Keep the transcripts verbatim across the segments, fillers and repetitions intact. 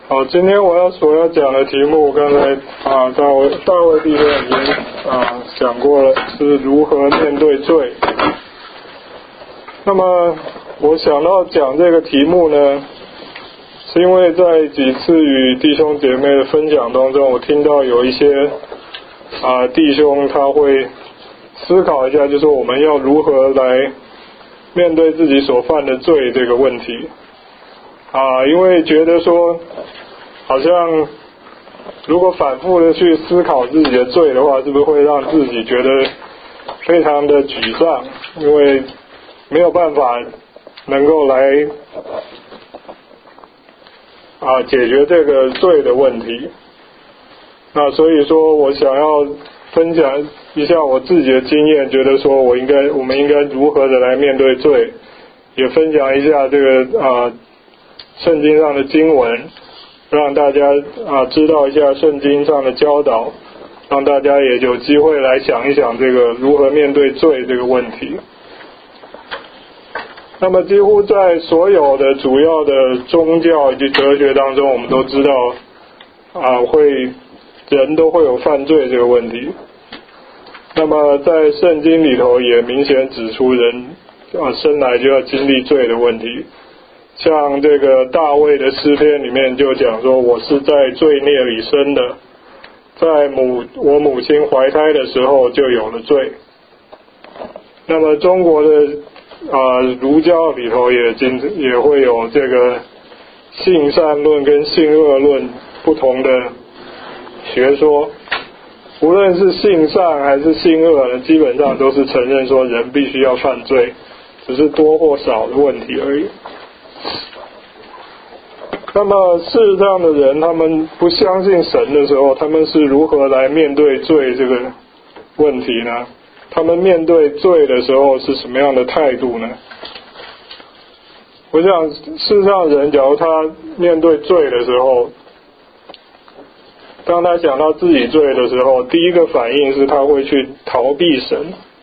好，今天我要所要讲的题目，刚才啊大卫大卫弟兄已经啊讲过了，是如何面对罪。那么我想到讲这个题目呢，是因为在几次与弟兄姐妹的分享当中，我听到有一些啊弟兄他会思考一下，就是我们要如何来面对自己所犯的罪这个问题啊，因为觉得说好像如果反复的去思考自己的罪的话，是不是会让自己觉得非常的沮丧，因为没有办法能够来啊解决这个罪的问题。那所以说我想要分享一下我自己的经验，觉得说我应该我们应该如何的来面对罪，也分享一下这个啊圣经上的经文，让大家啊知道一下圣经上的教导，让大家也有机会来想一想这个如何面对罪这个问题。那么几乎在所有的主要的宗教以及哲学当中，我们都知道啊会人都会有犯罪这个问题。那么在圣经里头也明显指出人啊生来就要经历罪的问题。像这个大卫的诗篇里面就讲说，我是在罪孽里生的，在母我母亲怀胎的时候就有了罪。那么中国的啊儒教里头也经也会有这个性善论跟性恶论不同的学说，无论是性善还是性恶呢，基本上都是承认说人必须要犯罪，只是多或少的问题而已。那么事实上的人，他们不相信神的时候，他们是如何来面对罪这个问题呢？他们面对罪的时候是什么样的态度呢？我想事实上人假如他面对罪的时候，当他想到自己罪的时候，第一个反应是他会去逃避神。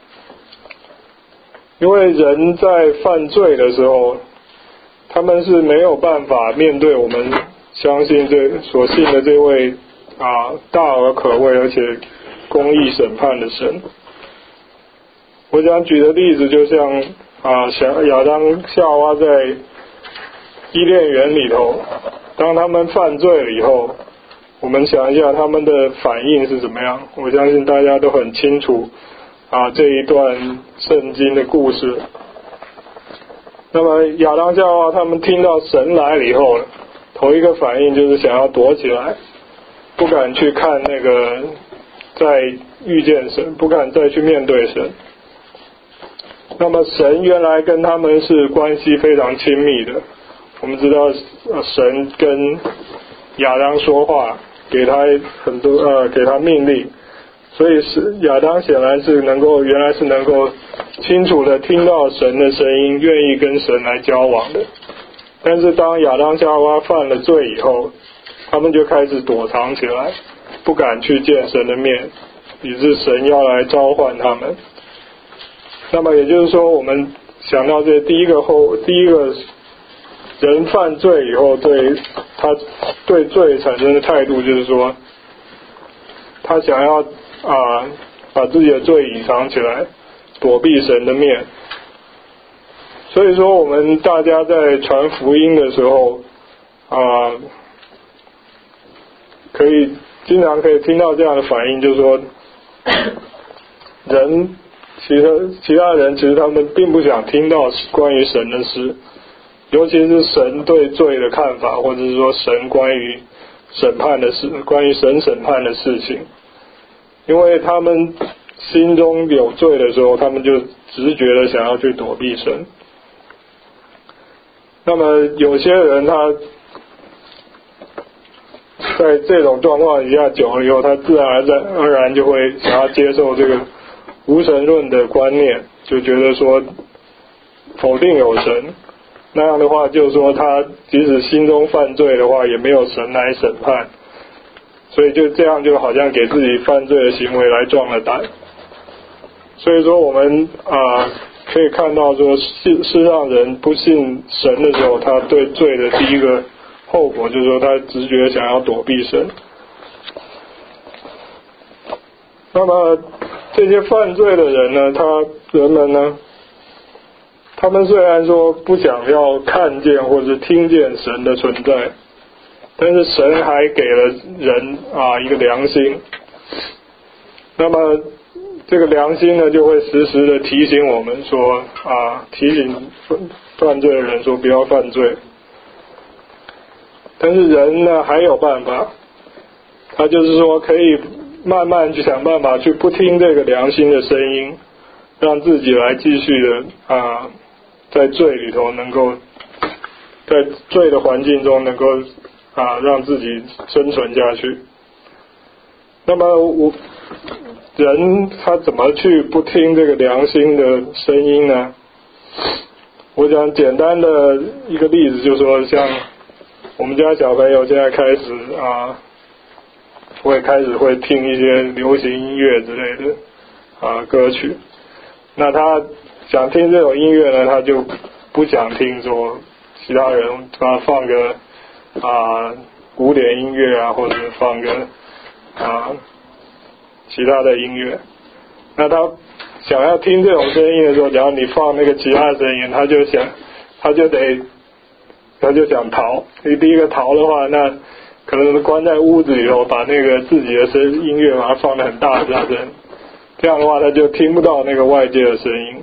因为人在犯罪的时候，他们是没有办法面对我们相信这所信的这位啊大而可畏而且公义审判的神。我想举的例子就像啊亚当夏娃在伊甸园里头，当他们犯罪了以后，我们想一下他们的反应是怎么样。我相信大家都很清楚啊这一段圣经的故事。那么亚当夏娃他们听到神来了以后，头一个反应就是想要躲起来，不敢去看那个再遇见神，不敢再去面对神。那么神原来跟他们是关系非常亲密的，我们知道神跟亚当说话，给他很多呃给他命令，所以是亚当显然是能够原来是能够清楚的听到神的声音，愿意跟神来交往的。但是当亚当夏娃犯了罪以后，他们就开始躲藏起来，不敢去见神的面，以致神要来召唤他们。那么也就是说，我们想到这第一个后第一个人犯罪以后，对他对罪产生的态度就是说，他想要啊把自己的罪隐藏起来，躲避神的面。所以说我们大家在传福音的时候啊，可以经常可以听到这样的反应，就是说人其他其他人其实他们并不想听到关于神的事，尤其是神对罪的看法，或者是说神关于审判的事，关于神审判的事情。因为他们心中有罪的时候，他们就直觉的想要去躲避神。那么有些人他在这种状况下久了以后，他自然而然而然就会想要接受这个无神论的观念，就觉得说否定有神，那样的话就是说他即使心中犯罪的话，也没有神来审判，所以就这样就好像给自己犯罪的行为来壮了胆。所以说我们啊可以看到说世世上人不信神的时候，他对罪的第一个后果就是说他直觉想要躲避神。那么这些犯罪的人呢，他人们呢，他们虽然说不想要看见或者听见神的存在，但是神还给了人啊一个良心。那么这个良心呢，就会时时的提醒我们说啊，提醒犯罪的人说不要犯罪。但是人呢还有办法，他就是说可以慢慢去想办法去不听这个良心的声音，让自己来继续的啊，在罪里头能够在罪的环境中能够啊让自己生存下去。那么我人他怎么去不听这个良心的声音呢？我讲简单的一个例子，就是说像我们家小朋友现在开始啊，会开始会听一些流行音乐之类的啊歌曲。那他想听这种音乐呢，他就不想听说其他人啊放个啊古典音乐啊，或者放个啊其他的音乐。那他想要听这种声音的时候，假如你放那个其他的声音，他就想他就得他就想逃。你第一个逃的话，那可能关在屋子里头，把那个自己的声音乐把它放得很大很大声，这样的话他就听不到那个外界的声音。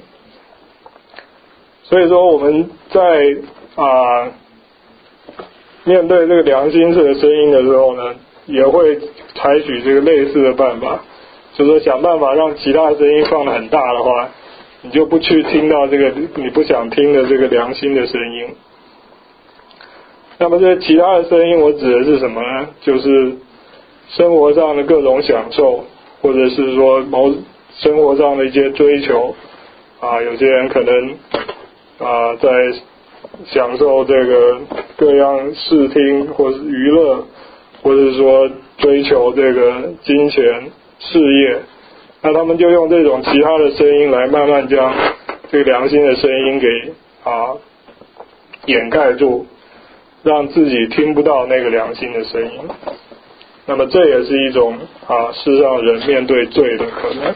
所以说我们在啊面对这个良心式的声音的时候呢，也会采取这个类似的办法，就是说想办法让其他的声音放得很大的话，你就不去听到这个你不想听的这个良心的声音。那么这其他的声音我指的是什么呢？就是生活上的各种享受，或者是说某生活上的一些追求啊，有些人可能啊在享受这个各样视听或是娱乐，或者是说追求这个金钱事业，那他们就用这种其他的声音来慢慢将这个良心的声音给啊掩盖住，让自己听不到那个良心的声音。那么这也是一种啊世上人面对罪的可能。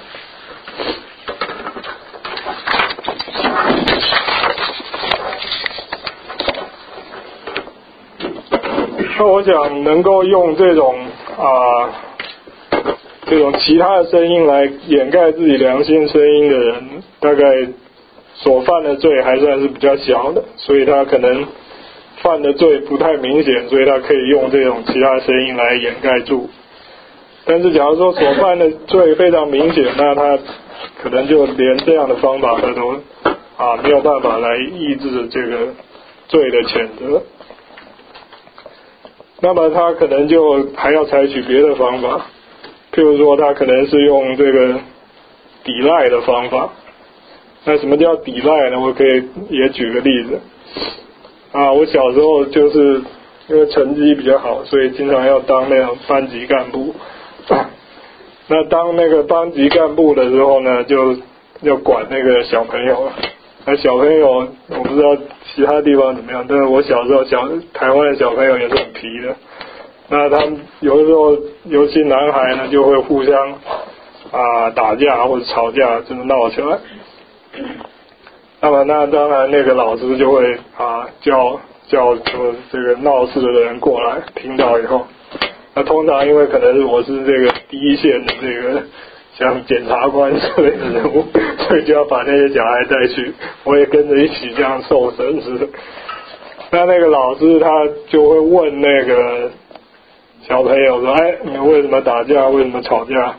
那我想能够用这种啊这种其他的声音来掩盖自己良心声音的人，大概所犯的罪还算是比较小的，所以他可能犯的罪不太明显，所以他可以用这种其他声音来掩盖住。但是假如说所犯的罪非常明显，那他可能就连这样的方法他都啊没有办法来抑制这个罪的谴责。那么他可能就还要采取别的方法，譬如说他可能是用这个抵赖的方法。那什么叫抵赖呢？我可以也举个例子啊，我小时候就是因为成绩比较好，所以经常要当那种班级干部。那当那个班级干部的时候呢，就要管那个小朋友。那小朋友我不知道其他地方怎么样，但是我小时候小台湾的小朋友也是很皮的。那他们有的时候，尤其男孩呢，就会互相啊打架或者吵架，真的闹起来。那么那当然那个老师就会啊叫叫说这个闹事的人过来，听到以后，那通常因为可能是我是这个第一线的这个像检察官之类的人物，所以就要把那些小孩带去，我也跟着一起这样受审似的。那那个老师他就会问那个小朋友说：“哎，你们为什么打架？为什么吵架？”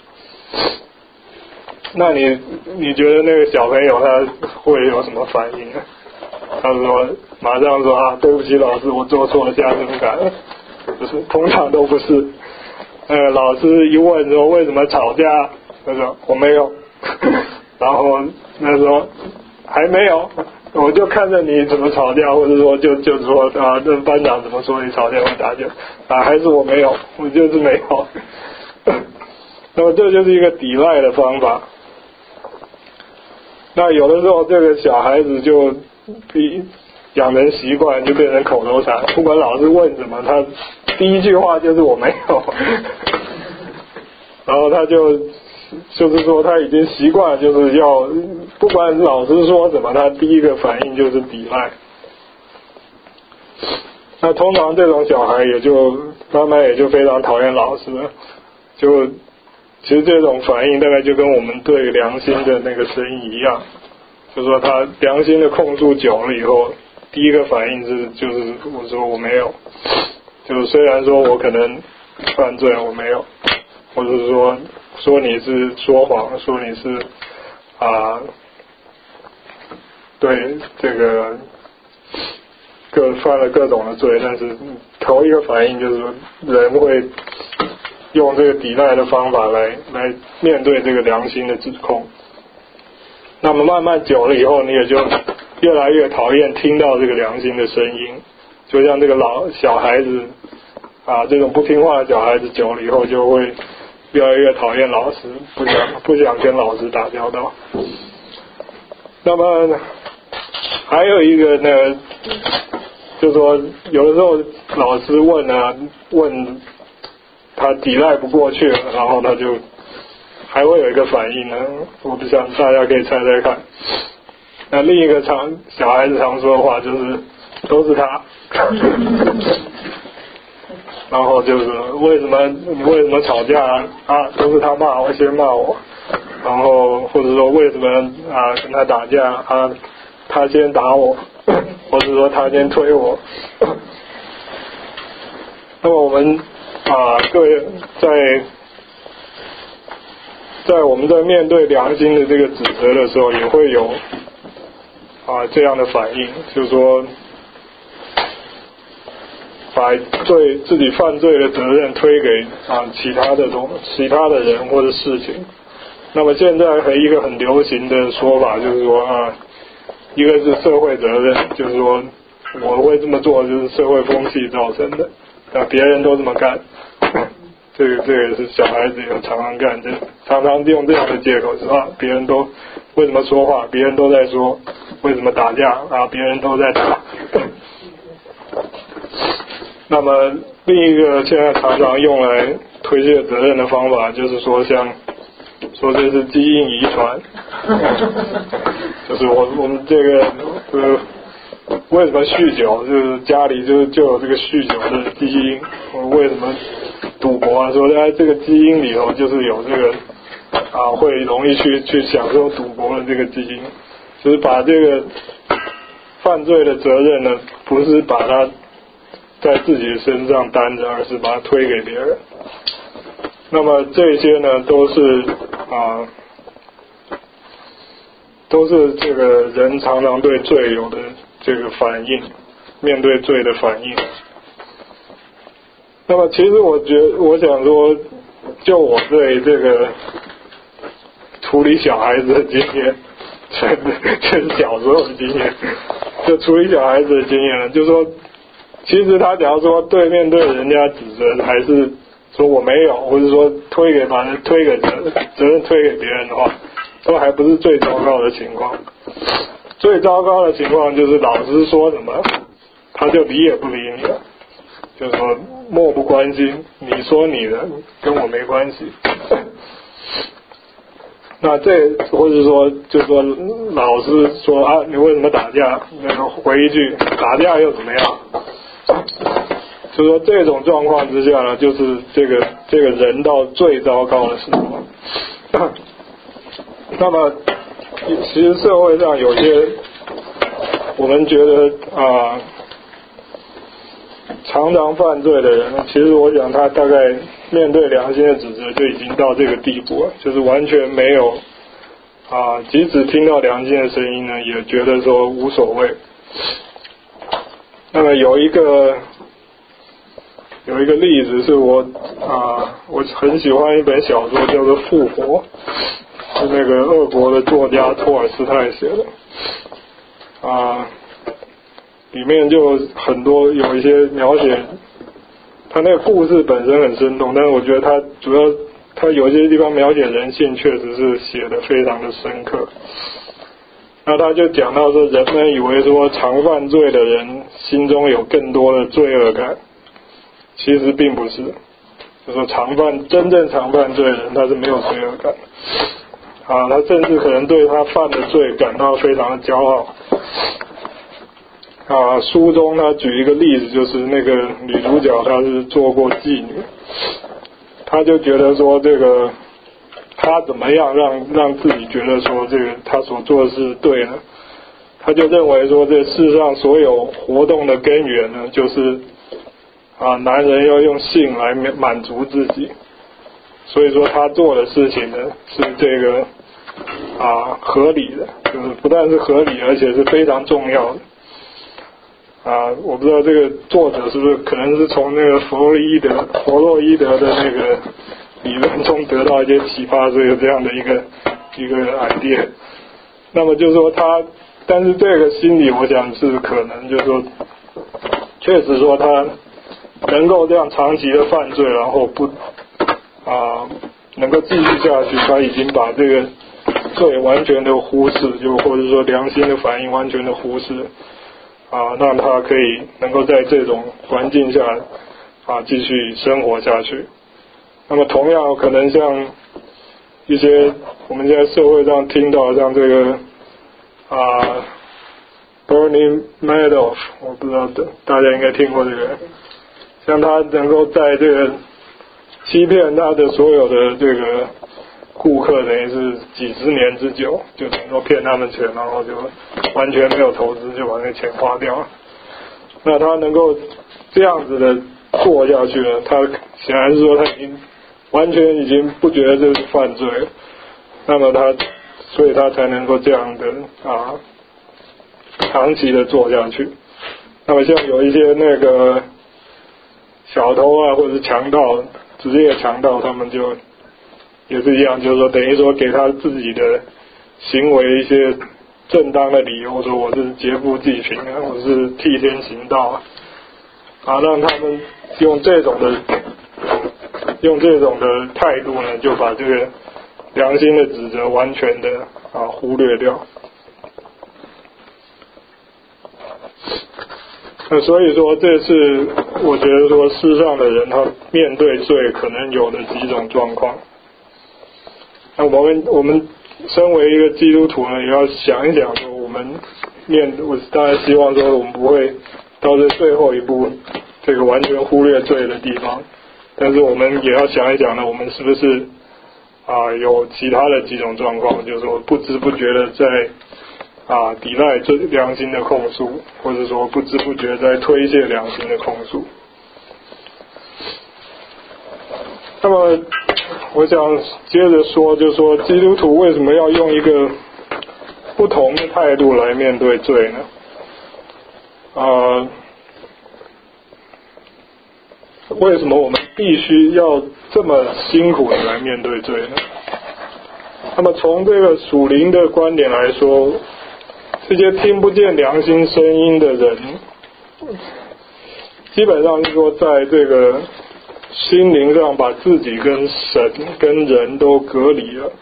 那你你觉得那个小朋友他会有什么反应呢？他说马上说啊，对不起老师，我做错了，下次不敢了。就是通常都不是。呃，老师一问说为什么吵架，他说我没有。然后那时候还没有，我就看着你怎么吵架，或者说就就说啊，这班长怎么说你吵架会打架啊，还是我没有，我就是没有。那么这就是一个抵赖的方法。那有的时候这个小孩子就比养成习惯，就变成口头禅，不管老师问什么，他第一句话就是我没有，然后他就就是说他已经习惯，就是要不管老师说什么，他第一个反应就是抵赖。那通常这种小孩也就慢慢也就非常讨厌老师了，就其实这种反应大概就跟我们对良心的那个声音一样，就是说他良心的控诉久了以后，第一个反应是就是我说我没有，就是虽然说我可能犯罪我没有，或者是说说你是说谎，说你是啊、呃、对这个各犯了各种的罪，但是头一个反应就是说人会用这个抵赖的方法来来面对这个良心的指控。那么慢慢久了以后，你也就越来越讨厌听到这个良心的声音，就像这个老小孩子啊，这种不听话的小孩子久了以后就会越来越讨厌老师，不想不想跟老师打交道。那么还有一个呢，就是说有的时候老师问啊问他抵赖不过去了，然后他就还会有一个反应呢，我不想大家可以猜猜看。那另一个常小孩子常说的话就是都是他然后就是为什么你为什么吵架啊，都是他骂我先骂我，然后或者说为什么啊跟他打架啊他先打我，或者说他先推我。那么我们啊各位在在我们在面对良心的这个指责的时候，也会有啊这样的反应，就是说把对自己犯罪的责任推给啊其他的东其他的人或者事情。那么现在还一个很流行的说法就是说啊，一个是社会责任，就是说我会这么做就是社会风气造成的，啊别人都这么干。这个这个是小孩子也常常干，就常常用这样的借口说啊，别人都为什么说话，别人都在说，为什么打架啊，别人都在打。那么另一个现在常常用来推卸责任的方法，就是说像说这是基因遗传，就是我我们这个呃为什么酗酒，就是家里就就有这个酗酒的基因，为什么赌博啊，说在这个基因里头就是有这个啊会容易去去享受赌博的这个基因，就是把这个犯罪的责任呢，不是把它在自己身上担着，而是把它推给别人。那么这些呢都是啊都是这个人常常对罪有的这个反应，面对罪的反应。那么其实我觉得我想说，就我对这个处理小孩子的经验，这是小时候的经验，就处理小孩子的经验，就是说其实他假如说对面对人家指责，还是说我没有，或者说推给把人推给责责任推给别人的话，都还不是最糟糕的情况。最糟糕的情况就是老师说什么他就理也不理你了，就是说漠不关心，你说你的跟我没关系。那这或者说就是说老师说啊你为什么打架，那个回一句打架又怎么样，就说这种状况之下呢，就是这个这个人到最糟糕的时候。那么其实社会上有些我们觉得啊、呃、常常犯罪的人，其实我想他大概面对良心的指责就已经到这个地步了，就是完全没有啊、呃、即使听到良心的声音呢，也觉得说无所谓。那么有一个有一个例子是我啊、呃、我很喜欢一本小说叫做《复活》，是那个俄国的作家托尔斯泰写的啊、呃，里面就很多有一些描写，他那个故事本身很生动，但是我觉得他主要他有些地方描写人性确实是写得非常的深刻。 那他就讲到说，人们以为说常犯罪的人心中有更多的罪恶感，其实并不是。就说常犯真正常犯罪的人，他是没有罪恶感啊，他甚至可能对他犯的罪感到非常的骄傲啊。书中他举一个例子，就是那个女主角她是做过妓女，她就觉得说这个她怎么样让让自己觉得说这个她所做的是对呢？她就认为说这世上所有活动的根源呢，就是啊，男人要用性来满足自己，所以说他做的事情呢是这个啊合理的，就是不但是合理，而且是非常重要的啊。我不知道这个作者是不是可能是从那个弗洛伊德弗洛伊德的那个理论中得到一些启发，所以有这样的一个一个 idea。那么就是说他，但是这个心理我想是可能就是说，确实说他能够这样长期的犯罪，然后不啊能够继续下去，他已经把这个罪完全的忽视，就或者说良心的反应完全的忽视啊，让他可以能够在这种环境下啊继续生活下去。那么同样可能像一些我们现在社会上听到像这个啊 Bernie Madoff， 我不知道大家应该听过这个，像他能够在这个欺骗他的所有的这个顾客，等于是几十年之久，就能够骗他们钱，然后就完全没有投资就把那钱花掉了。那他能够这样子的做下去呢，他显然是说他已经完全已经不觉得这是犯罪了，那么他所以他才能够这样的啊长期的做下去。那么像有一些那个小偷啊，或者是强盗，职业强盗，他们就也是一样，就是说等于说给他自己的行为一些正当的理由，说我是劫富济贫啊，我是替天行道啊，让他们用这种的用这种的态度呢，就把这个良心的指责完全的啊忽略掉。那所以说，这是我觉得说世上的人他面对罪可能有的几种状况。那我们我们身为一个基督徒呢，也要想一想说，我们面我当然希望说我们不会到这最后一步这个完全忽略罪的地方，但是我们也要想一想呢，我们是不是啊有其他的几种状况，就是说不知不觉的在啊，抵赖这良心的控诉，或者说不知不觉在推卸良心的控诉。那么，我想接着说，就是说基督徒为什么要用一个不同的态度来面对罪呢？啊，为什么我们必须要这么辛苦的来面对罪呢？那么从这个属灵的观点来说，这些听不见良心声音的人，基本上是说在这个心灵上把自己跟神跟人都隔离了，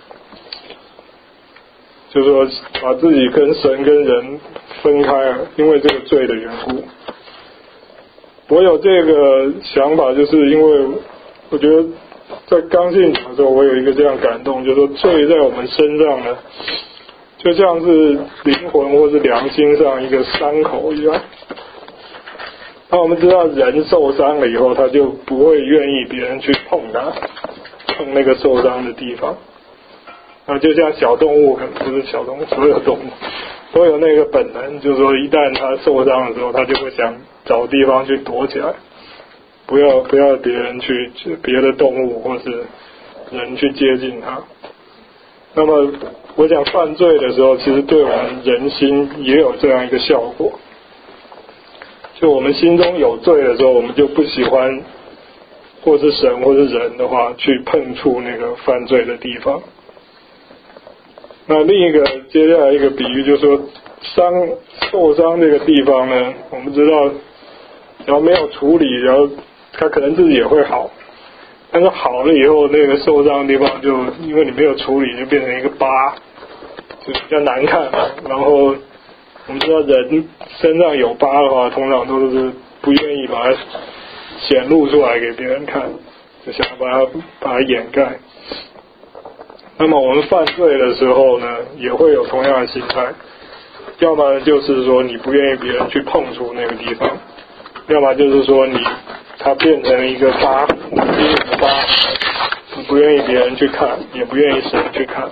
就是说把自己跟神跟人分开了，因为这个罪的缘故。我有这个想法，就是因为我觉得在刚信主的时候，我有一个这样感动，就是说罪在我们身上呢，就像是灵魂或是良心上一个伤口一样。那我们知道人受伤了以后，他就不会愿意别人去碰他，碰那个受伤的地方。那就像小动物，可能不是小动物，所有动物都有那个本能，就是说一旦它受伤的时候，它就会想找地方去躲起来，不要不要别人去别的动物或是人去接近它。那么我想犯罪的时候，其实对我们人心也有这样一个效果，就我们心中有罪的时候，我们就不喜欢或是神或是人的话去碰触那个犯罪的地方。那另一个接下来一个比喻就是说，伤受伤这个地方呢，我们知道只要没有处理，然后他可能自己也会好，但是好了以后，那个受伤的地方就因为你没有处理，就变成一个疤， 就比较难看嘛。然后我们知道人身上有疤的话，通常都是不愿意把它显露出来给别人看，就想把它把它掩盖。那么我们犯罪的时候呢，也会有同样的心态，要么就是说你不愿意别人去碰触那个地方，要么就是说你它变成一个疤，阴影的疤，你不愿意别人去看，也不愿意神去看。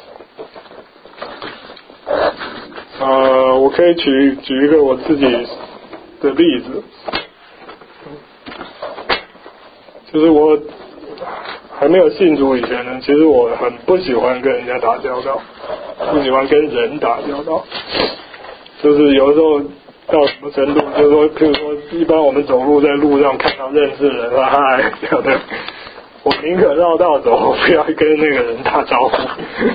呃，我可以举举一个我自己的例子，就是我还没有信主以前呢，其实我很不喜欢跟人家打交道，不喜欢跟人打交道。就是有时候到什么程度，就是说，譬如说，一般我们走路在路上看到认识的人啊，嗨，这样的，我宁可绕道走，我不要跟那个人打招呼。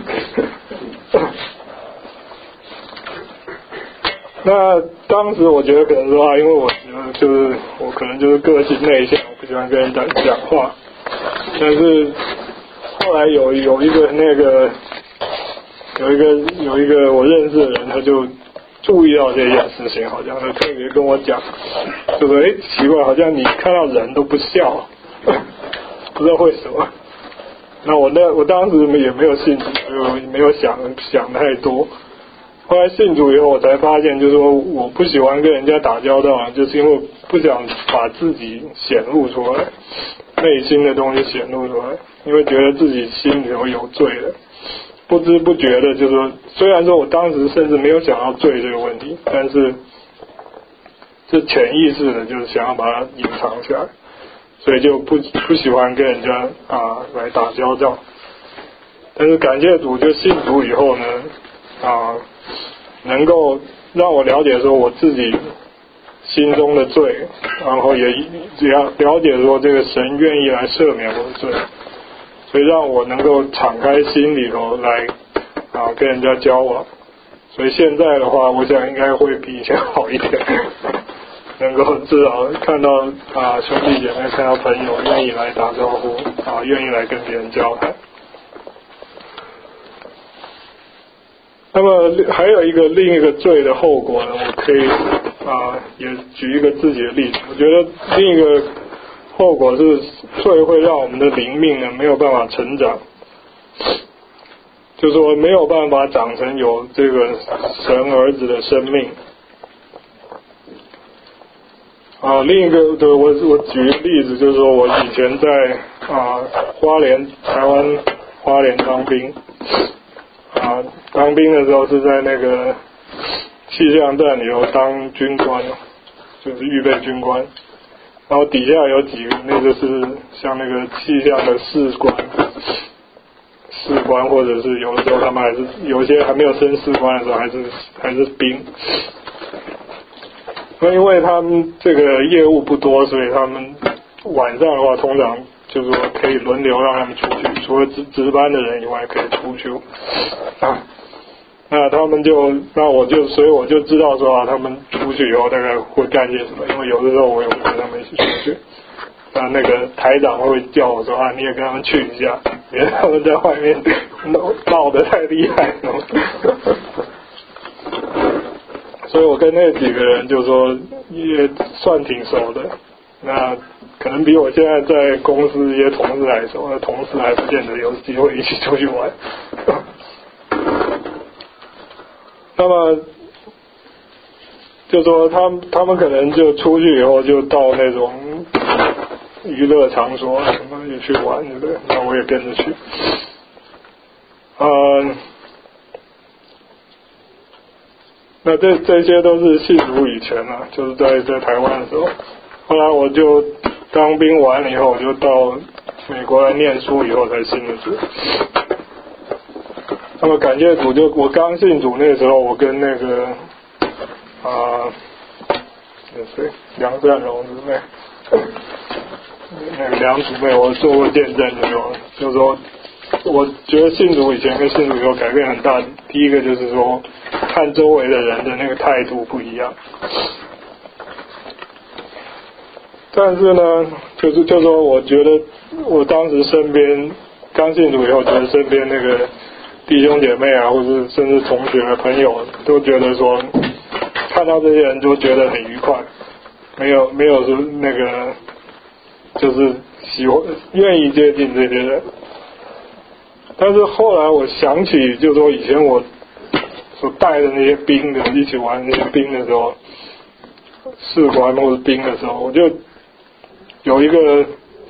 那当时我觉得可能说啊，因为我觉得就是我可能就是个性内向，我不喜欢跟人讲讲话。但是后来有有一个那个有一个有一个我认识的人，他就注意到这件事情，好像他特别跟我讲，就说哎，奇怪，好像你看到人都不笑，不知道为什么。那我那我当时也没有信主，也没有想想太多。后来信主以后，我才发现，就是说我不喜欢跟人家打交道，就是因为不想把自己显露出来，内心的东西显露出来，因为觉得自己心里头有罪了，不知不觉的，就是说，虽然说我当时甚至没有想到罪这个问题，但是是潜意识的，就是想要把它隐藏起来，所以就不不喜欢跟人家啊来打交道。但是感谢主，就信主以后呢，啊。能够让我了解说我自己心中的罪，然后也了了解说这个神愿意来赦免我的罪，所以让我能够敞开心里头来啊跟人家交往。所以现在的话，我想应该会比以前好一点，能够至少看到啊兄弟姐妹，看到朋友愿意来打招呼啊，愿意来跟别人交谈。那么还有一个另一个罪的后果呢，我可以啊也举一个自己的例子。我觉得另一个后果是罪会让我们的灵命呢没有办法成长，就是说没有办法长成有这个神儿子的生命。啊，另一个对我我举一个例子，就是说我以前在啊花莲台湾花莲当兵。啊，当兵的时候是在那个气象站里头当军官，就是预备军官。然后底下有几个，那个是像那个气象的士官，士官或者是有的时候他们还是有些还没有升士官的时候还是还是兵。那因为他们这个业务不多，所以他们晚上的话通常就是说可以轮流让他们出去，除了值值班的人以外可以出去啊。那他们就，那我就，所以我就知道说啊，他们出去以后大概会干些什么，因为有的时候我也会跟他们一起出去。啊，那个台长会叫我说啊，你也跟他们去一下，别让他们在外面闹闹得太厉害了。所以我跟那几个人就说也算挺熟的，那可能比我现在在公司一些同事还熟，那同事还不见得有机会一起出去玩。那么就说他们他们可能就出去以后就到那种娱乐场所什么也去玩，对不对？那我也跟着去。嗯，那这这些都是信主以前啊，就是在在台湾的时候。后来我就当兵完了以后，我就到美国来念书，以后才信的主。那么感谢主，就我刚信主那时候，我跟那个啊，那谁梁善荣姊妹，那个梁姊妹，我做过见证，就说，就是说，我觉得信主以前跟信主以后改变很大。第一个就是说，看周围的人的那个态度不一样。但是呢，就是就说，我觉得我当时身边刚信主以后，觉得身边那个弟兄姐妹啊，或是甚至同学朋友都觉得说，看到这些人就觉得很愉快，没有没有说那个就是喜欢愿意接近这些人。但是后来我想起，就是说以前我所带的那些兵的，一起玩那些兵的时候，士官或者兵的时候，我就有一个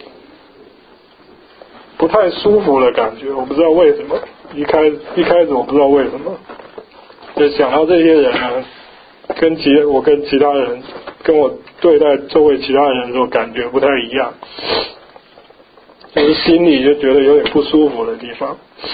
不太舒服的感觉，我不知道为什么。一开一开始我不知道为什么，就想到这些人呢，跟其我跟其他人，跟我对待周围其他人的时候感觉不太一样，就是心里就觉得有点不舒服的地方。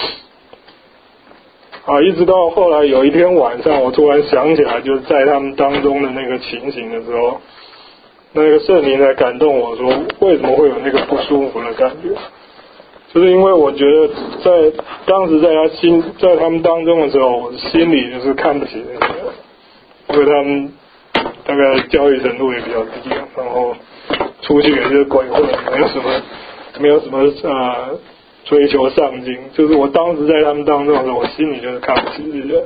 啊，一直到后来有一天晚上，我突然想起来，就是在他们当中的那个情形的时候，那个圣灵才感动我说，为什么会有那个不舒服的感觉？就是因为我觉得在当时在他心在他们当中的时候，我心里就是看不起那些人，因为他们大概教育程度也比较低，然后出去也是鬼混，没有什么没有什么呃追求上进。就是我当时在他们当中的时候，我心里就是看不起这些人。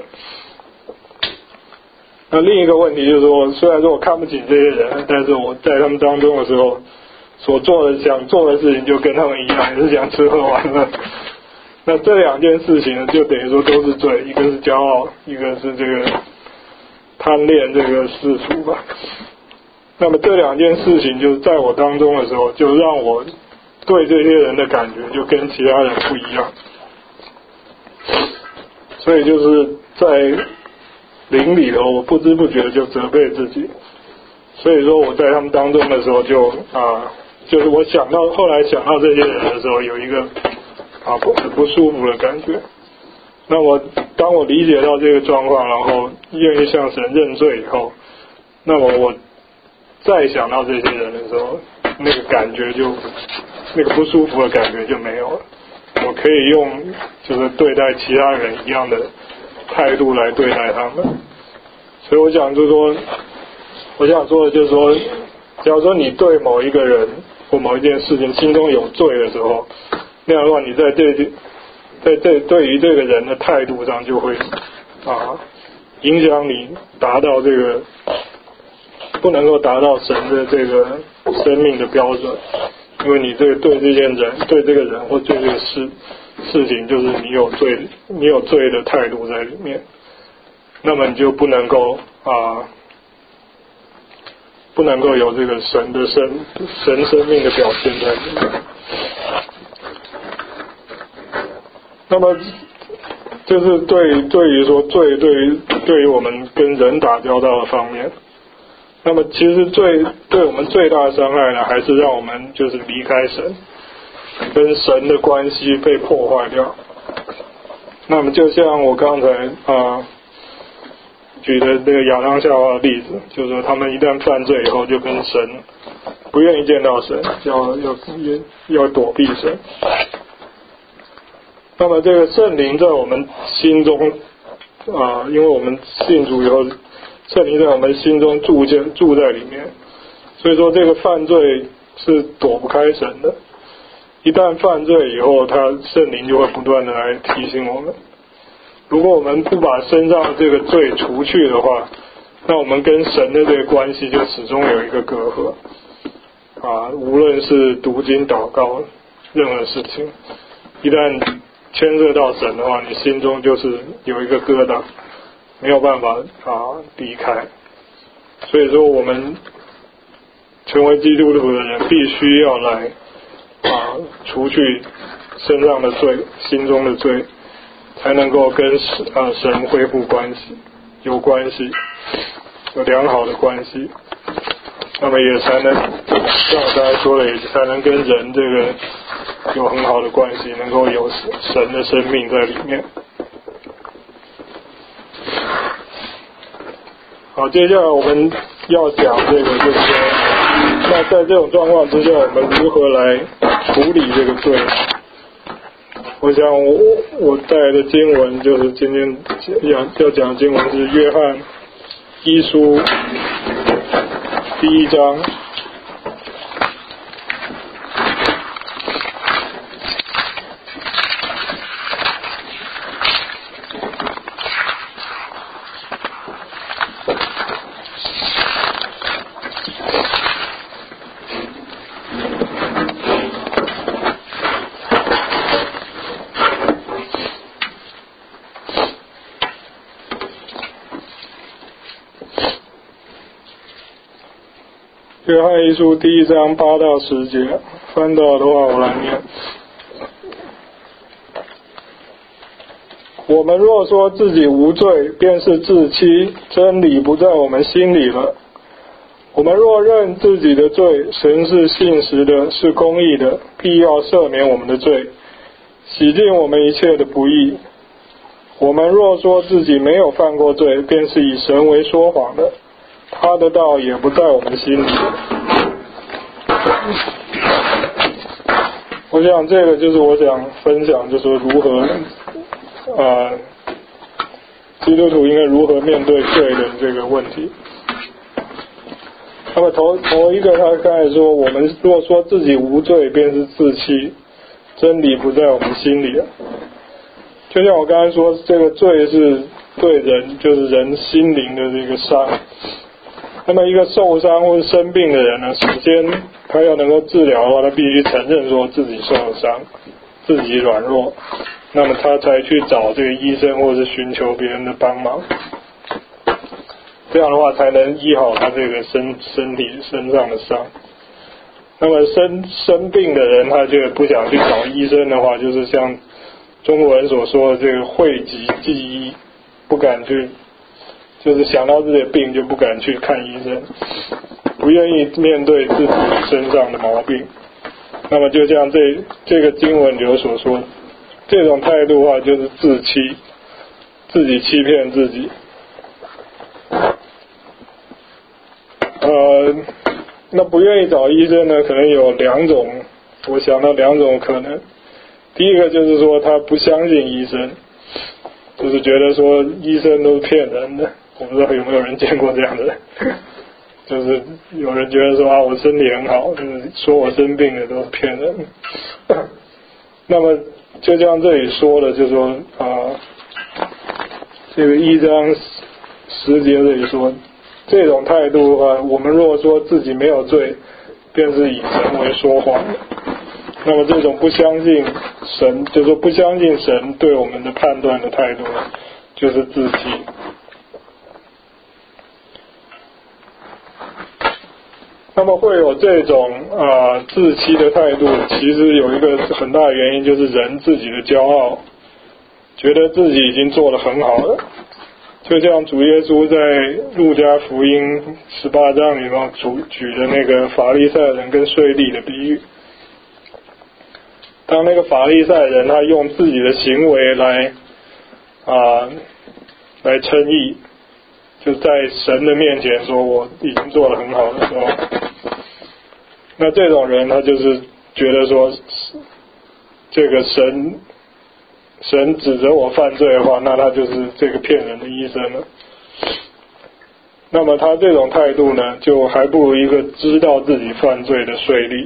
那另一个问题就是说，虽然说我看不起这些人，但是我在他们当中的时候，所做的想做的事情就跟他们一样，也是想吃喝玩乐。那这两件事情呢，就等于说都是罪，一个是骄傲，一个是这个贪恋这个世俗吧。那么这两件事情就是在我当中的时候，就让我对这些人的感觉就跟其他人不一样。所以就是在灵里头，我不知不觉就责备自己。所以说我在他们当中的时候就啊。就是我想到后来想到这些人的时候，有一个啊不很不舒服的感觉。那么当我理解到这个状况，然后愿意向神认罪以后，那么我再想到这些人的时候，那个感觉就那个不舒服的感觉就没有了。我可以用就是对待其他人一样的态度来对待他们。所以我想就是说，我想说的就是说，假如说你对某一个人或某一件事情心中有罪的时候，那样的话，你在这在这对于这个人的态度上就会啊影响你达到这个不能够达到神的这个生命的标准，因为你这个对这件人对这个人或对这个事事情，就是你有罪你有罪的态度在里面，那么你就不能够啊。不能够有这个神的生神生命的表现在里面。那么就是对对于说罪对于对于我们跟人打交道的方面，那么其实最对我们最大的伤害呢，还是让我们就是离开神，跟神的关系被破坏掉。那么就像我刚才啊。举的这个亚当夏娃的例子，就是说他们一旦犯罪以后，就跟神不愿意见到神，要要要躲避神。那么这个圣灵在我们心中啊，因为我们信主以后，圣灵在我们心中住进住在里面，所以说这个犯罪是躲不开神的。一旦犯罪以后，他圣灵就会不断的来提醒我们。如果我们不把身上的这个罪除去的话，那我们跟神的这个关系就始终有一个隔阂啊。无论是读经祷告任何事情，一旦牵涉到神的话，你心中就是有一个疙瘩，没有办法啊离开。所以说我们成为基督徒的人，必须要来啊除去身上的罪，心中的罪，才能够跟啊神恢复关系，有关系，有良好的关系，那么也才能像我刚才说的，也才能跟人这个有很好的关系，能够有神的生命在里面。好，接下来我们要讲这个，就是说，那在这种状况之下，我们如何来处理这个罪？我想我我带来的经文就是今天要要讲的经文是约翰一书第一章。 约翰一书第一章八到十节，翻到的话我来念。我们若说自己无罪，便是自欺，真理不在我们心里了。我们若认自己的罪，神是信实的，是公义的，必要赦免我们的罪，洗净我们一切的不义。我们若说自己没有犯过罪，便是以神为说谎的，他的道也不在我们心里。我想这个就是我想分享，就是说如何呃，基督徒应该如何面对罪的这个问题。那么头头一个，他刚才说，我们若说自己无罪，便是自欺，真理不在我们心里了。就像我刚才说，这个罪是对人，就是人心灵的这个伤。那么一个受伤或者生病的人呢，首先他要能够治疗的话，他必须承认说自己受了伤，自己软弱，那么他才去找这个医生或者是寻求别人的帮忙，这样的话才能医好他这个身身体身上的伤。那么生生病的人，他就不想去找医生的话，就是像中国人所说的这个讳疾忌医，不敢去，就是想到自己的病就不敢去看医生，不愿意面对自己身上的毛病。那么就像这这个经文里所说，这种态度的话就是自欺，自己欺骗自己。呃，那不愿意找医生呢，可能有两种，我想到两种可能。第一个就是说他不相信医生，就是觉得说医生都是骗人的。我不知道有没有人见过这样的人，就是有人觉得说啊，我身体很好，就是说我生病的都是骗人的。那么就像这里说的，就是说啊、呃，这个一章十节这里说，这种态度的话，我们若说自己没有罪，便是以神为说谎的。那么这种不相信神，就是说不相信神对我们的判断的态度，就是自欺。那么会有这种啊、呃、自欺的态度，其实有一个很大的原因，就是人自己的骄傲，觉得自己已经做得很好了。就像主耶稣在路加福音十八章里面举举的那个法利赛人跟税吏的比喻，当那个法利赛人他用自己的行为来啊、呃、来称义，就在神的面前说我已经做得很好的时候，那这种人他就是觉得说这个神神指责我犯罪的话，那他就是这个骗人的医生了。那么他这种态度呢，就还不如一个知道自己犯罪的税吏。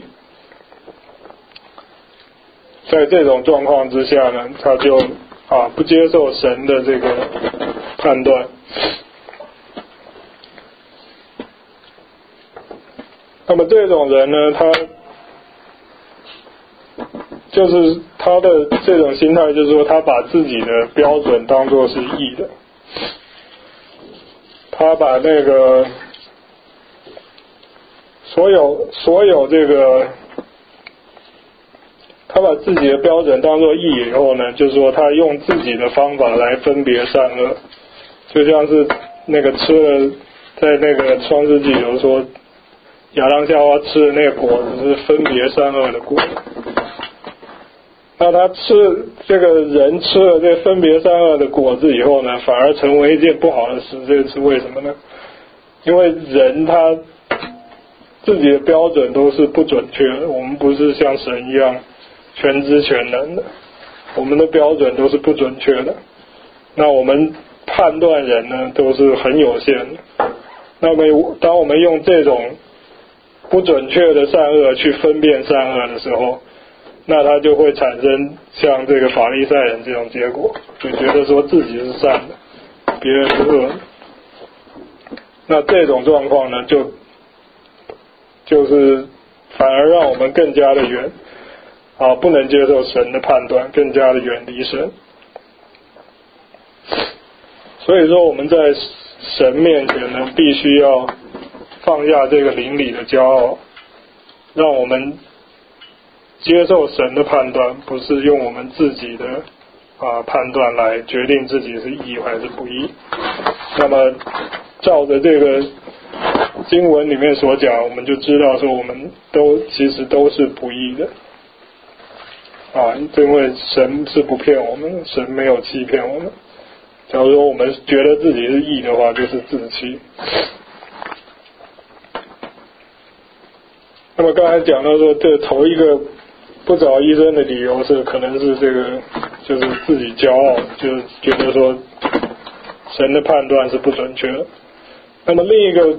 在这种状况之下呢，他就啊不接受神的这个判断。那么这种人呢，他就是他的这种心态，就是说他把自己的标准当作是义的，他把那个所有所有这个他把自己的标准当作义以后呢，就是说他用自己的方法来分别善恶，就像是那个吃了在那个创世纪有说亚当夏娃吃的那个果子是分别善恶的果子。那他吃这个人吃了这分别善恶的果子以后呢，反而成为一件不好的事，这是为什么呢？因为人他自己的标准都是不准确的，我们不是像神一样全知全能的，我们的标准都是不准确的。那我们判断人呢，都是很有限的。那么当我们用这种不准确的善恶去分辨善恶的时候，那他就会产生像这个法利赛人这种结果，就觉得说自己是善的，别人是恶的。那这种状况呢，就就是反而让我们更加的远啊，不能接受神的判断，更加的远离神。所以说我们在神面前呢，必须要放下这个灵里的骄傲，让我们接受神的判断，不是用我们自己的啊判断来决定自己是义还是不义。那么照着这个经文里面所讲，我们就知道说我们都其实都是不义的啊，因为神是不骗我们，神没有欺骗我们。假如说我们觉得自己是义的话，就是自欺。那么刚才讲到说，这头一个不找医生的理由是，可能是这个就是自己骄傲，就是觉得说神的判断是不准确的。那么另一个，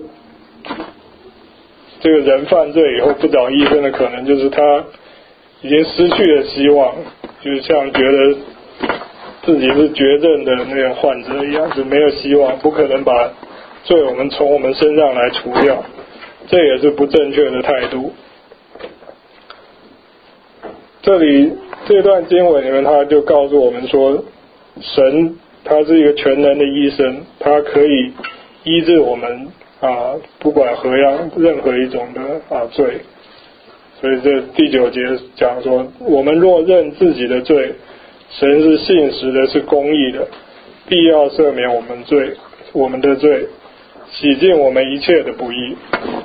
这个人犯罪以后不找医生的可能就是他已经失去了希望，就是像觉得自己是绝症的那个患者一样，是没有希望，不可能把罪我们从我们身上来除掉，这也是不正确的态度。这里这段经文里面他就告诉我们说，神他是一个全能的医生，他可以医治我们啊，不管何样任何一种的啊罪。所以这第九节讲说，我们若认自己的罪，神是信实的，是公义的，必要赦免我们罪，我们的罪，洗净我们一切的不义。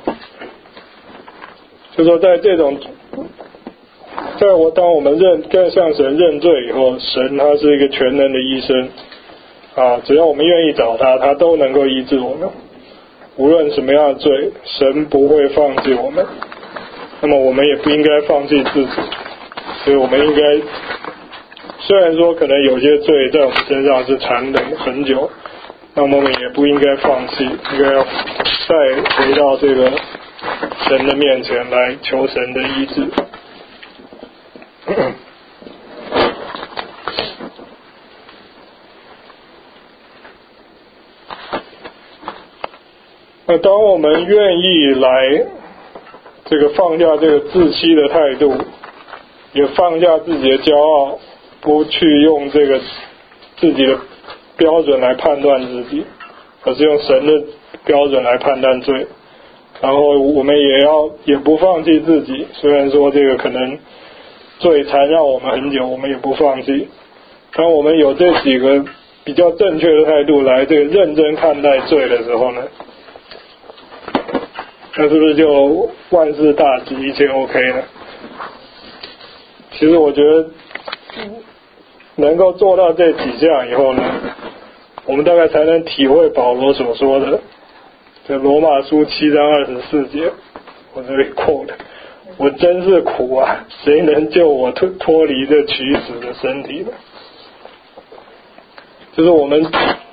就说在这种，在我当我们认更向神认罪以后，神他是一个全能的医生啊，只要我们愿意找他，他都能够医治我们，无论什么样的罪，神不会放弃我们。那么我们也不应该放弃自己，所以我们应该，虽然说可能有些罪在我们身上是缠累很久，那么我们也不应该放弃，应该要再回到这个神的面前来求神的医治。那当我们愿意来这个放下这个自欺的态度，也放下自己的骄傲，不去用这个自己的标准来判断自己，而是用神的标准来判断罪。然后我们也要也不放弃自己，虽然说这个可能罪缠绕我们很久，我们也不放弃。当我们有这几个比较正确的态度来这个认真看待罪的时候呢，那是不是就万事大吉，一切 OK 呢？其实我觉得能够做到这几项以后呢，我们大概才能体会保罗所说的这罗马书七章二十四节，我这里 quote， 我真是苦啊，谁能救我脱脱离这取死的身体呢？就是我们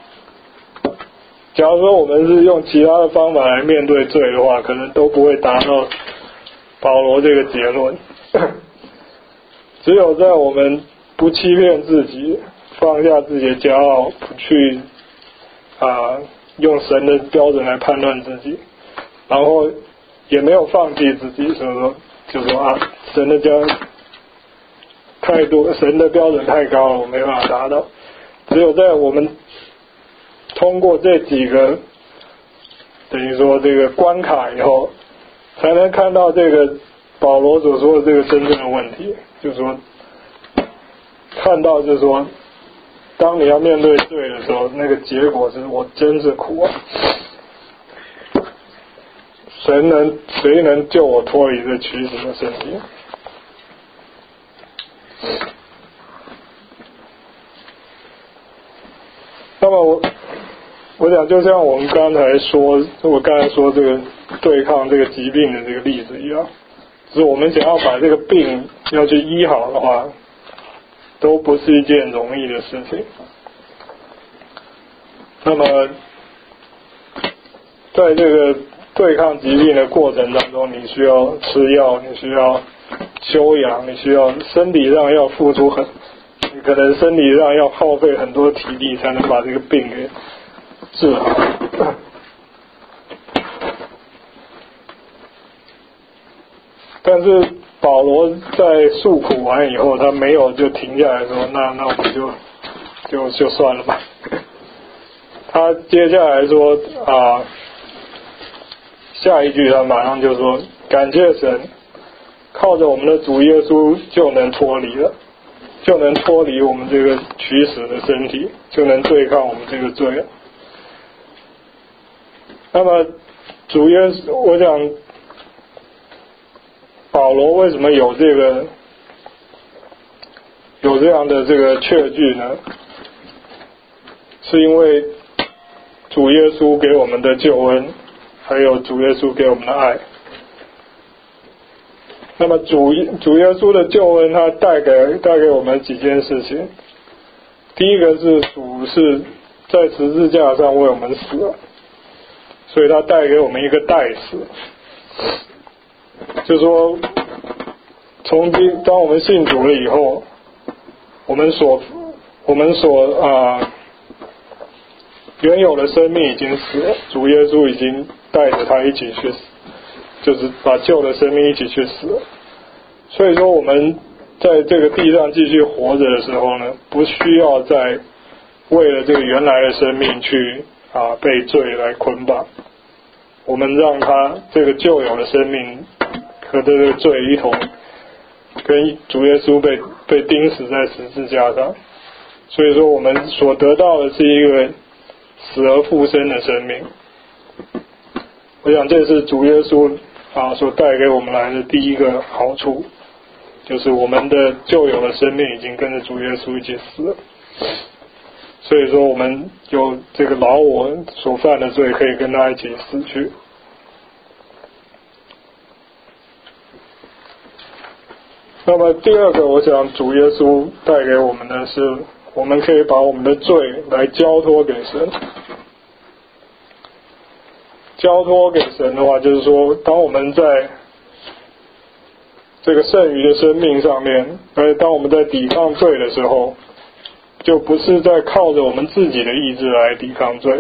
假如说我们是用其他的方法来面对罪的话，可能都不会达到保罗这个结论。只有在我们不欺骗自己，放下自己的骄傲，不去啊用神的标准来判断自己，然后也没有放弃自己，所以说就说啊神的标太多，神的标准太高了，我没办法达到。只有在我们通过这几个等于说这个关卡以后，才能看到这个保罗所说的这个真正的问题，就是说看到就是说当你要面对罪的时候，那个结果是我真是苦啊，神能谁能救我脱离这取死的身体？那么我我想就像我们刚才说我刚才说这个对抗这个疾病的这个例子一样，就是我们想要把这个病要去医好的话，都不是一件容易的事情。那么在这个对抗疾病的过程当中，你需要吃药，你需要休养，你需要身体上要付出很，你可能身体上要耗费很多体力才能把这个病给治好。但是保罗在诉苦完以后，他没有就停下来说，那那我们就就就算了吧。他接下来说啊， 下一句他马上就说感谢神，靠着我们的主耶稣就能脱离了，就能脱离我们这个取死的身体，就能对抗我们这个罪了。那么主耶稣，我想保罗为什么有这个有这样的这个确据呢？是因为主耶稣给我们的救恩，还有主耶稣给我们的爱。那么主主耶稣的救恩，他带给带给我们几件事情。第一个是主是在十字架上为我们死了，所以他带给我们一个代死，就是说从今当我们信主了以后，我们所我们所啊、呃、原有的生命已经死了，主耶稣已经带着他一起去死，就是把旧的生命一起去死了。所以说我们在这个地上继续活着的时候呢，不需要再为了这个原来的生命去啊被罪来捆绑，我们让他这个旧有的生命和这个罪一同跟主耶稣被被钉死在十字架上。所以说我们所得到的是一个死而复生的生命。我想这是主耶稣啊所带给我们来的第一个好处，就是我们的旧有的生命已经跟着主耶稣一起死了。所以说我们有这个老我所犯的罪可以跟他一起死去。那么第二个，我想主耶稣带给我们的是，我们可以把我们的罪来交托给神。交托给神的话，就是说当我们在这个剩余的生命上面，而当我们在抵抗罪的时候，就不是在靠着我们自己的意志来抵抗罪。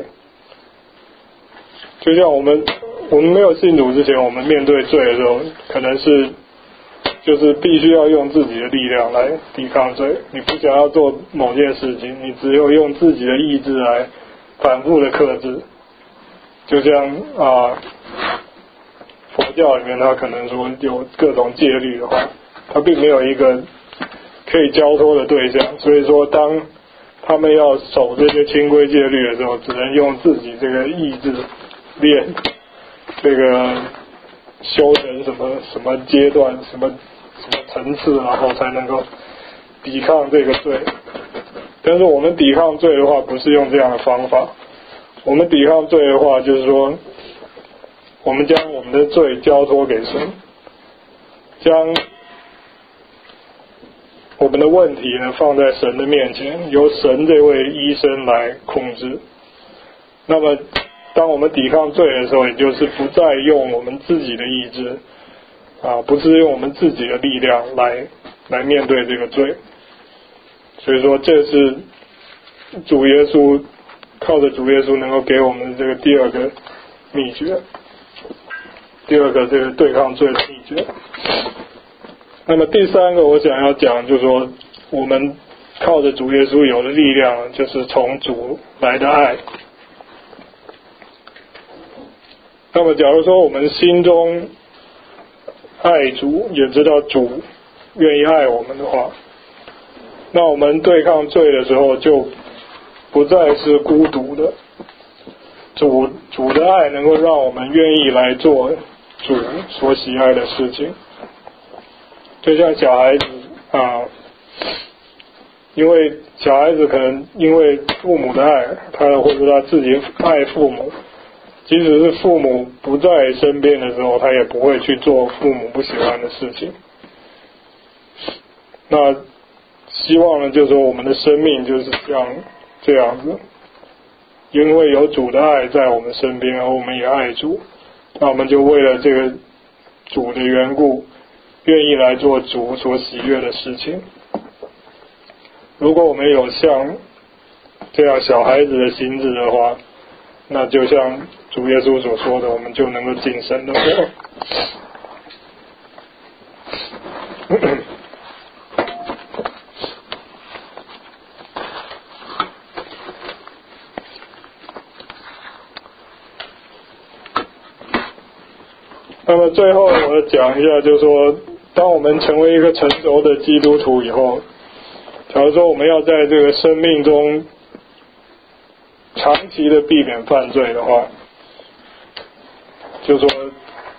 就像我们我们没有信主之前，我们面对罪的时候，可能是就是必须要用自己的力量来抵抗罪。你不想要做某件事情，你只有用自己的意志来反复的克制。就像啊，佛教里面他可能说有各种戒律的话，他并没有一个可以交托的对象，所以说当他们要守这些清规戒律的时候，只能用自己这个意志练这个修成什么什么阶段什么什么层次，然后才能够抵抗这个罪。但是我们抵抗罪的话，不是用这样的方法。我们抵抗罪的话，就是说我们将我们的罪交托给神，将我们的问题呢放在神的面前，由神这位医生来控制。那么当我们抵抗罪的时候，也就是不再用我们自己的意志啊，不是用我们自己的力量来来面对这个罪。所以说这是主耶稣靠着主耶稣能够给我们的这个第二个秘诀，第二个这个对抗罪的秘诀。那么第三个我想要讲，就是说我们靠着主耶稣有的力量，就是从主来的爱。那么假如说我们心中爱主，也知道主愿意爱我们的话，那我们对抗罪的时候就不再是孤独的，主主的爱能够让我们愿意来做主所喜爱的事情。就像小孩子啊，因为小孩子可能因为父母的爱，他或者他自己爱父母，即使是父母不在身边的时候，他也不会去做父母不喜欢的事情。那希望呢，就是说我们的生命就是像这样子，因为有主的爱在我们身边，而我们也爱主，那我们就为了这个主的缘故，愿意来做主所喜悦的事情。如果我们有像这样小孩子的心智的话，那就像主耶稣所说的，我们就能够进神的国。 最后我讲一下，就是说，当我们成为一个成熟的基督徒以后，假如说我们要在这个生命中长期的避免犯罪的话，就是说，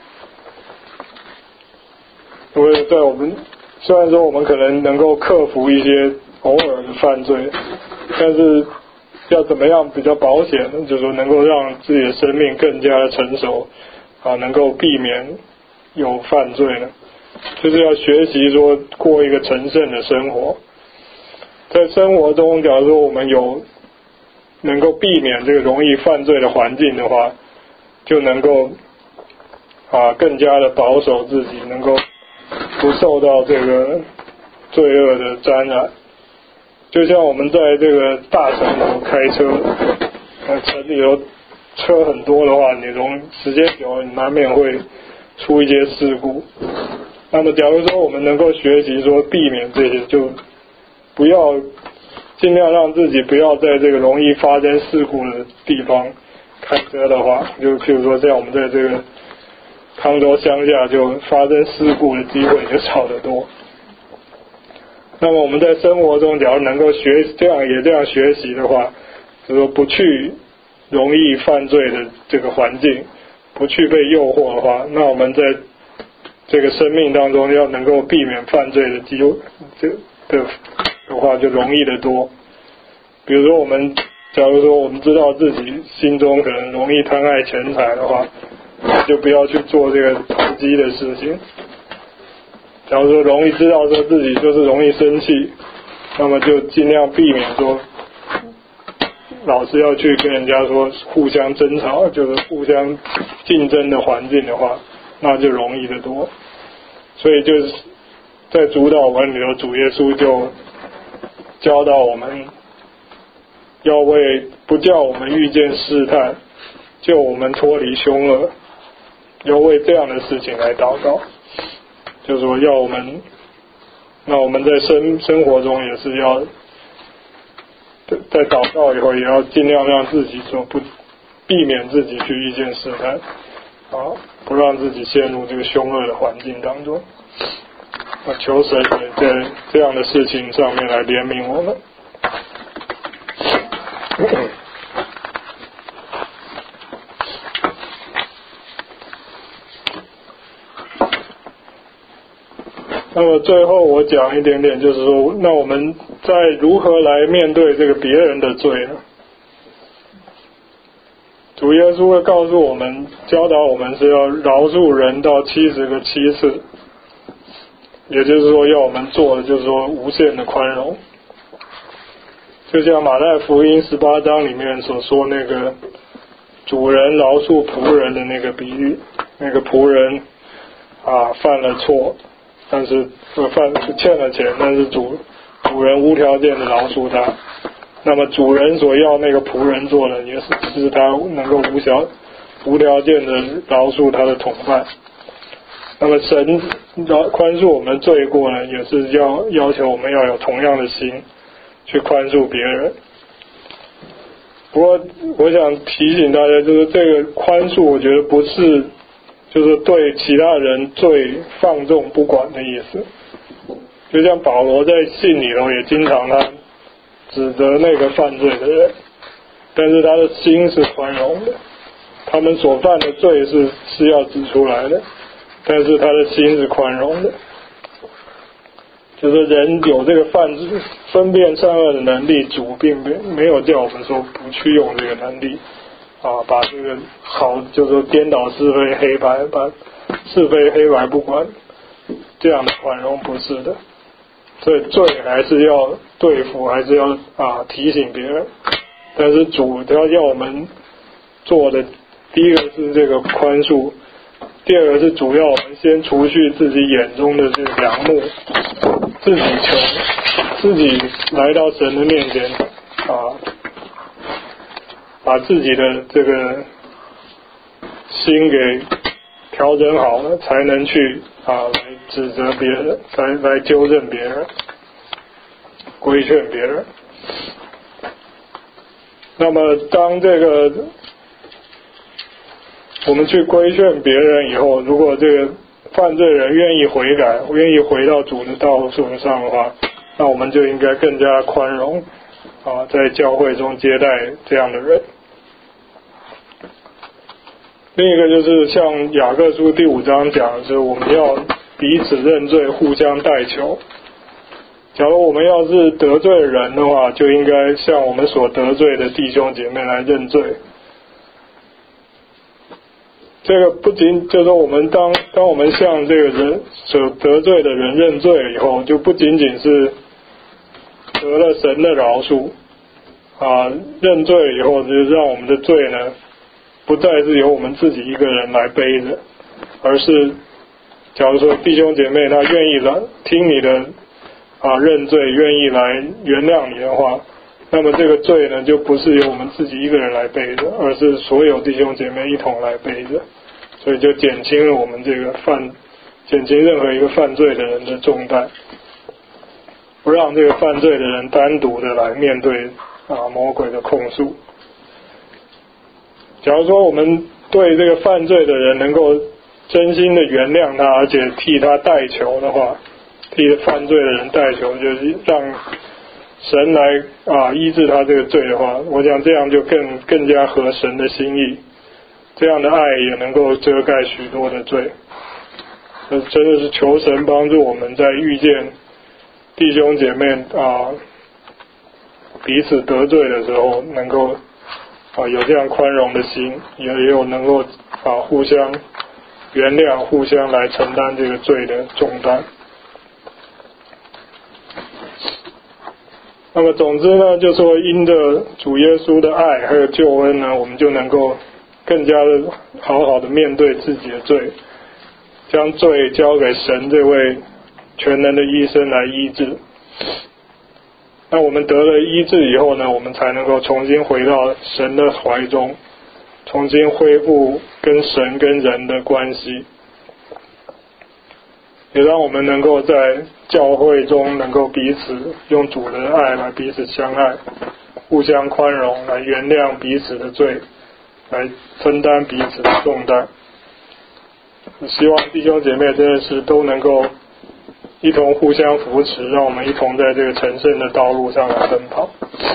因为在我们虽然说我们可能能够克服一些偶尔的犯罪，但是要怎么样比较保险呢？就是说能够让自己的生命更加的成熟啊，能够避免有犯罪呢？就是要学习说过一个成圣的生活。在生活中，假如说我们有能够避免这个容易犯罪的环境的话，就能够啊更加的保守自己，能够不受到这个罪恶的沾染。就像我们在这个大城头开车，呃，城里头车很多的话，你从时间久了，你难免会出一些事故。那么，假如说我们能够学习说避免这些，就不要尽量让自己不要在这个容易发生事故的地方开车的话，就譬如说，像我们在这个康州乡下，就发生事故的机会就少得多。那么我们在生活中，假如能够学这样也这样学习的话，就是说不去容易犯罪的这个环境，不去被诱惑的话，那我们在这个生命当中要能够避免犯罪的机会这的的话，就容易得多。比如说我们假如说我们知道自己心中可能容易贪爱钱财的话，就不要去做这个投机的事情。假如说容易知道说自己就是容易生气，那么就尽量避免说老是要去跟人家说互相争吵，就是互相竞争的环境的话，那就容易得多。所以就是在主导文里头，主耶稣就教导我们要为不叫我们遇见试探，救我们脱离凶恶，要为这样的事情来祷告。就是说要我们，那我们在生生活中也是要在祷告以后也要尽量让自己说不避免自己去遇见试探啊，不让自己陷入这个凶恶的环境当中。那求神也在这样的事情上面来怜悯我们。那么最后我讲一点点，就是说，那我们在如何来面对这个别人的罪呢？主耶稣会告诉我们，教导我们是要饶恕人到七十个七次，也就是说要我们做的就是说无限的宽容。就像马太福音十八章里面所说那个主人饶恕仆人的那个比喻，那个仆人啊犯了错，但是犯欠了钱，但是主主人无条件的饶恕他。那么主人所要那个仆人做的，也是是他能够无条无条件的饶恕他的同伴。那么神饶宽恕我们罪过呢，也是要要求我们要有同样的心去宽恕别人。不过我想提醒大家，就是这个宽恕，我觉得不是就是对其他人最放纵不管的意思。就像保罗在信里头也经常他指责那个犯罪的人，但是他的心是宽容的。他们所犯的罪是是要指出来的，但是他的心是宽容的。就是人有这个犯分辨善恶的能力，主并没有叫我们说不去用这个能力啊，把这个好就是说颠倒是非黑白，把是非黑白不管，这样的宽容不是的。所以罪还是要对付，还是要啊提醒别人。但是主要要我们做的，第一个是这个宽恕，第二个是主要我们先除去自己眼中的这个梁木，自己求，自己来到神的面前啊，把自己的这个心给调整好了，才能去啊来指责别人，来来纠正别人，规劝别人。那么当这个我们去规劝别人以后，如果这个犯罪人愿意悔改，愿意回到主的道路上的话，那我们就应该更加宽容啊，在教会中接待这样的人。另一个就是像雅各书第五章讲的是，我们要彼此认罪，互相代求。假如我们要是得罪人的话，就应该向我们所得罪的弟兄姐妹来认罪。这个不仅就是说，我们当当我们向这个人所得罪的人认罪以后，就不仅仅是得了神的饶恕啊，认罪以后就是让我们的罪呢，不再是由我们自己一个人来背着，而是假如说弟兄姐妹他愿意来听你的啊认罪，愿意来原谅你的话，那么这个罪呢，就不是由我们自己一个人来背着，而是所有弟兄姐妹一同来背着，所以就减轻了我们这个犯减轻任何一个犯罪的人的重担，不让这个犯罪的人单独的来面对啊魔鬼的控诉。假如说我们对这个犯罪的人能够真心的原谅他，而且替他代求的话，替犯罪的人代求，就是让神来啊医治他这个罪的话，我想这样就更更加合神的心意，这样的爱也能够遮盖许多的罪。真的是求神帮助我们在遇见弟兄姐妹啊彼此得罪的时候，能够啊有这样宽容的心，也也有能够啊互相原谅，互相来承担这个罪的重担。那么总之呢，就说因着主耶稣的爱还有救恩呢，我们就能够更加的好好的面对自己的罪，将罪交给神这位全能的医生来医治。那我们得了医治以后呢，我们才能够重新回到神的怀中，重新恢复跟神跟人的关系，也让我们能够在教会中能够彼此用主的爱来彼此相爱，互相宽容，来原谅彼此的罪，来分担彼此的重担。希望弟兄姐妹真的是都能够一同互相扶持，让我们一同在这个成圣的道路上来奔跑。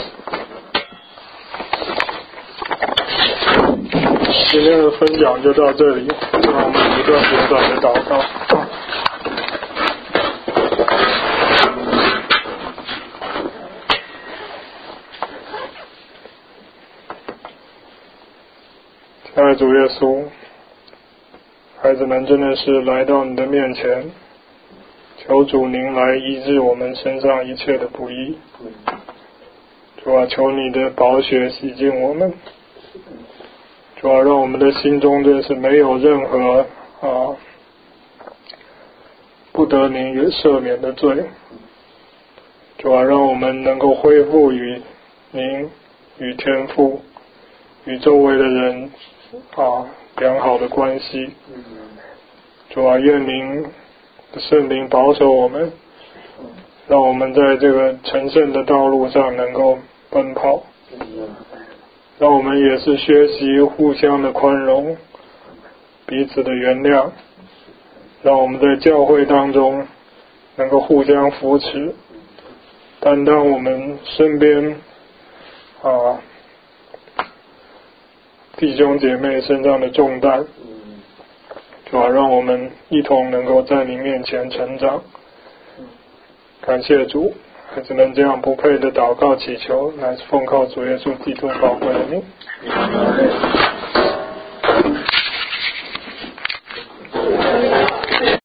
今天的分享就到这里，让我们一段简短的祷告。亲爱的主耶稣，孩子们真的是来到你的面前，求主您来医治我们身上一切的不义。主啊，求你的宝血洗净我们。主啊，让我们的心中真是没有任何啊不得您赦免的罪。主啊，让我们能够恢复与您、与天父、与周围的人啊良好的关系。主啊，愿您的圣灵保守我们，让我们在这个成圣的道路上能够奔跑，让我们也是学习互相的宽容，彼此的原谅，让我们在教会当中能够互相扶持，担当我们身边啊弟兄姐妹身上的重担。主啊，让我们一同能够在你面前成长。感谢主，孩子们这样不配的祷告祈求，乃是奉靠主耶稣基督宝贵的名。